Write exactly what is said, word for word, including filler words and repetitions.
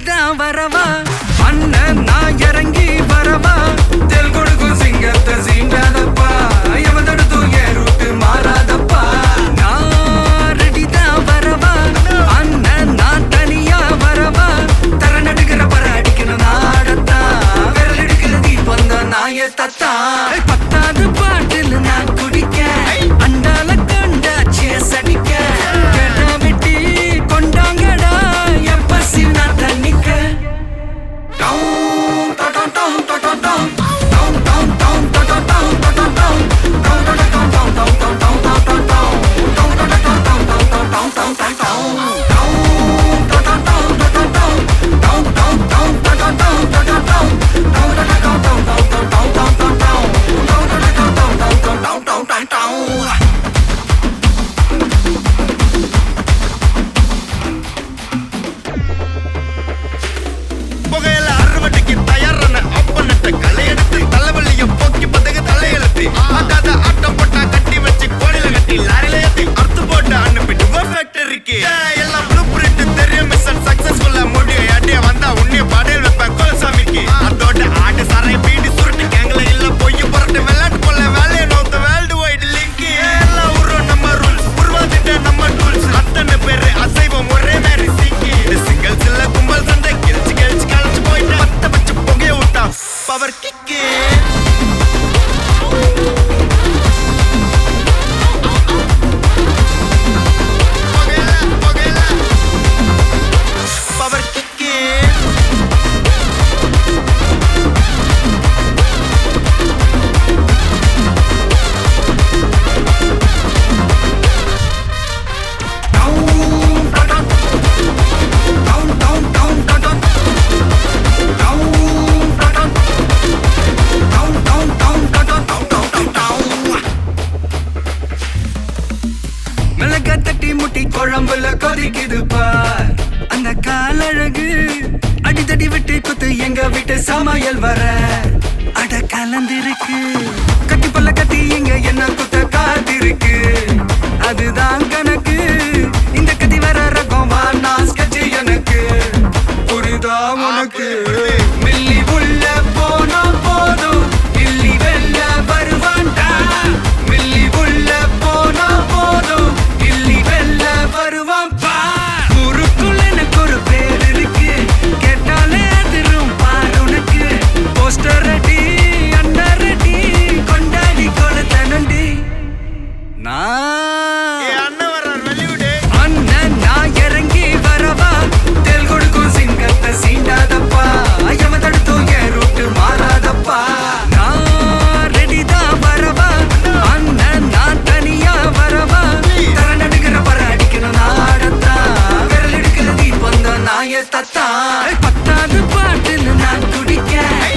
ரெடிதான் வரவா அண்ணன் நான் இறங்கி வரவா தெல் கொடுக்கும் சிங்கத்தை சீண்டாதப்பா எவன் தடுத்தும் என் ரூட்டு மாறாதப்பா நான் ரெடிதான் வரவா அண்ணன் நான் தனியா வரவா தர நடுக்கிற பர அடிக்கணும் நாடத்தா விரல் எடுக்கிற தீபம் தான் நாய தத்தா பத்தாவது பாட்டில் நான் குடிக்க அண்டால கண்டாச்சிய சடிக்க கேட்டா வெட்டி கொண்டாங்கடா என் பசி நான் தண்ணிக்க புகையில அறுவடைக்கு தயாரான அப்பனட்ட களை எடுத்து தலைவலிய போக்கி பதகு தலையெழுத்து ஆட்டாத ஆட்டம் போட்டா கட்டி வச்சு கோடில கட்டி லாரில ஏத்தி அறுத்து போட்டு அனுப்பிட்டு ஃபேக்டரிக்கு எல்லாம் ப்ளூ பிரிண்ட் தெரியும் மிஷன் சக்சஸ்ஃபுல்லா முடியும் அடிய வந்தா உன்னைய பாடையில் வைப்பேன் கோலசாமிக்கு அதோட ஆட்டு சாரை பீடி சுருட்டு கேங்கல இல்ல பொய் புரட்டு விளையாட்டு போல வேலையை நோத்த வேர்ல்டு வைடு லிங்க் எல்லாம் உருவம் நம்ம ரூல்ஸ் உருவாதிட்ட நம்ம டூல்ஸ் அத்தனை பேரு அசைவம் ஒரே மாதிரி சிக்கி சிங்கிள்ஸ் இல்ல கும்பல் சண்டை கெளிச்சு கெளிச்சு கழிச்சு போயிட்டு பத்த பச்சை புகைய விட்டா பவர் கிக்கு பவர் கிக்கு மிளகா தட்டி முட்டி குழம்புல கொதிக்குது பார் அந்த காலழகு அடித்தடி விட்டு குத்து எங்க வீட்டு சமையல் வர அட கலந்திருக்கு கட்டி பல்ல கட்டி இங்க என்ன குத்த காத்திருக்கு அதுதான் கணக்கு இந்த கத்தி வர ரகம் வா நான் ஸ்கெட்ச் எனக்கு புரிதா உனக்கு மில்லி உள்ள போனா போதும் இல்லி வெல்ல வருவான்டா மில்லி உள்ள போனா போதும் இல்லி வெல்ல வருவான் பா ஊருக்குள்ள எனக்கு ஒரு பேர் இருக்கு கேட்டாலே அதிரும் பார் உனக்கு போஸ்டர் ரெடி அண்டர் ரெடி கொண்டாடி கொளுத்தனண்டி நான் அண்ணன் வர்றார் வெளிவிடு அண்ணன் நான் இறங்கி வரவா தெல் கொடுக்கும் சிங்கத்தை சீண்டாதப்பா எவன் தடுத்தும் என் ரூட்டு மாறாதப்பா நான் ரெடிதான் வரவா அண்ணன் நான் தனியா வரவா தர நடுக்கிற பர அடிக்கணும் நாடத்தா விரல் எடுக்கிற தீபம் தான் நாய தத்தா பத்தாவது பாட்டில் நான் குடிக்க